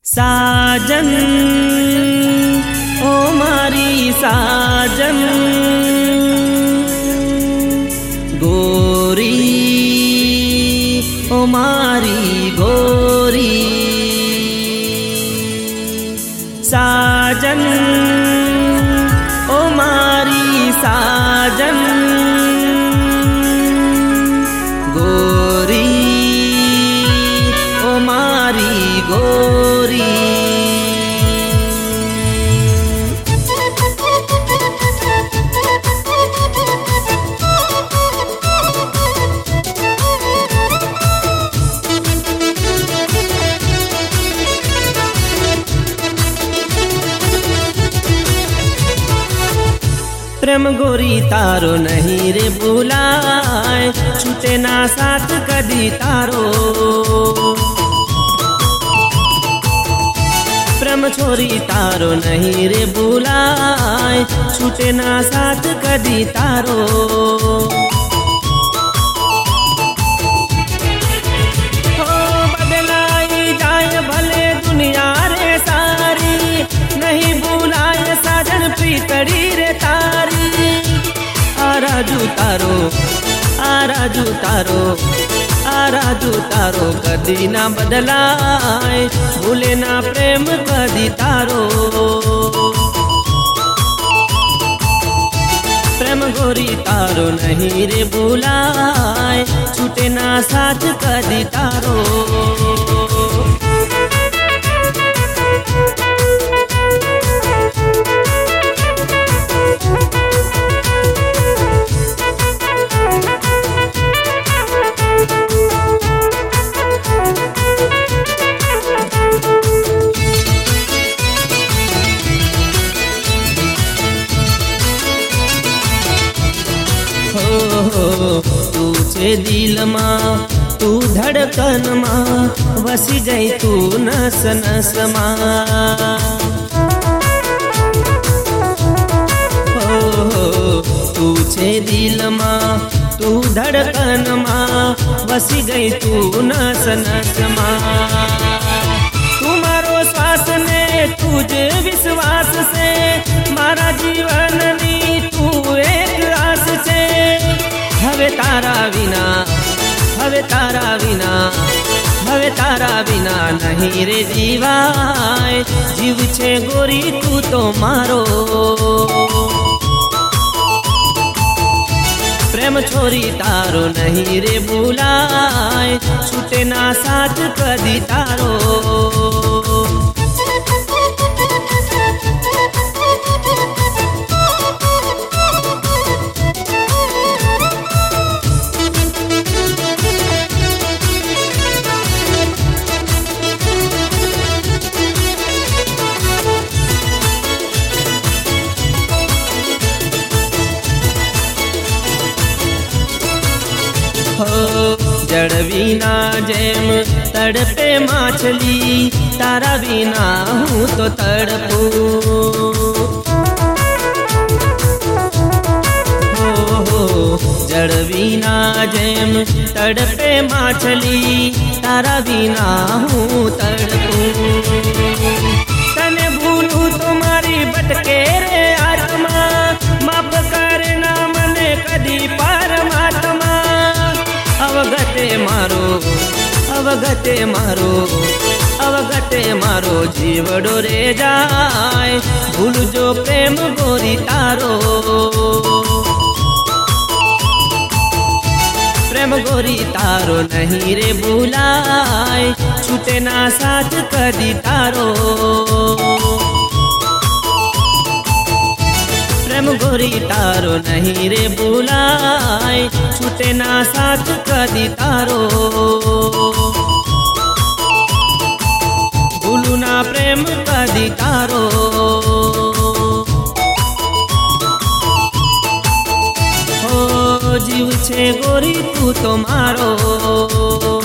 साजन ओ मारी साजन गोरी ओ मारी गोरी साजन ओ मारी साजन गोरी ओ मारी गोरी। प्रेम गोरी तारो नहीं रे भुलाए, छूटे ना साथ कदी तारो। प्रेम छोरी तारो नहीं रे भुलाए, छूटे ना साथ कदी तारो। हो बदलाई जाए भले दुनिया रे सारी, नहीं भुलाए साजन प्रीतड़ी रे तारी। आराजू तारो आराजू तारो आराजू तारो कदी ना बदलाए, भूले ना प्रेम कदी तारो। प्रेम गोरी तारो नहीं रे भुलाए, छूटे ना साथ कदी तारो। तू छे दिल मां तू धड़कन मां, वसी गई तू नस नस मां। तू छे दिल मां तू धड़कन मां, वसी गई तू नस नस मां। तुम्हारो श्वास ने तुझे विश्वास से, मारा जीवन नी तू एक आस से। हवे तारा बिना हवे तारा बिना हवे तारा बिना नहीं रे जीवाय, जीव छे गोरी तू तो मारो। प्रेम छोरी तारो नहीं रे भुलाए, छूटे ना साथ कदी तारो। जड़ बिना जेम तड़पे माछली, तारा बिना हूँ तो तड़पू। जड़ बिना जेम तड़पे माछली, तारा बिना हूँ तड़पू। तने भूलू तुम्हारी भटके रे आत्मा, माफ करना मने कदी परमात्मा। अवगते मारो अवगते मारो अवगते मारो, जीवड़ो रे जाए भूल जो प्रेम गोरी तारो। प्रेम गोरी तारो नहीं रे भुलाए, छूटे ना साथ कदी तारो। प्रेम गोरी तारो नहीं रे भुलाए, छूटे ना साथ कदी तारो। भूलू ना प्रेम कदी तारो। हो जीव छे गोरी तू तो मारो।